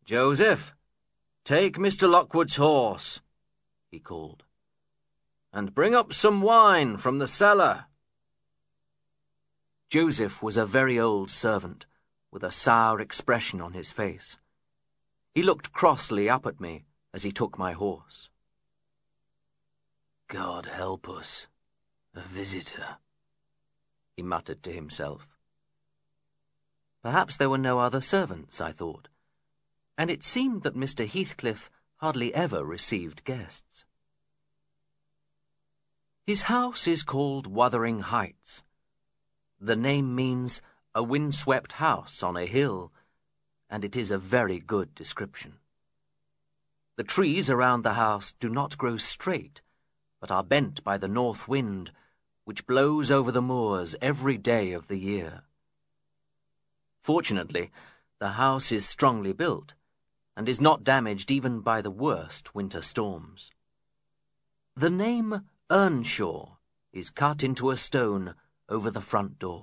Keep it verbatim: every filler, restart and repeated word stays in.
"Joseph, take Mister Lockwood's horse," he called, "and bring up some wine from the cellar." Joseph was a very old servant, with a sour expression on his face. He looked crossly up at me as he took my horse. "God help us, a visitor," he muttered to himself. Perhaps there were no other servants, I thought, and it seemed that Mister Heathcliff hardly ever received guests. His house is called Wuthering Heights. The name means a windswept house on a hill, and it is a very good description. The trees around the house do not grow straight, but are bent by the north wind, which blows over the moors every day of the year. Fortunately, the house is strongly built, and is not damaged even by the worst winter storms. The name Earnshaw is cut into a stone over the front door.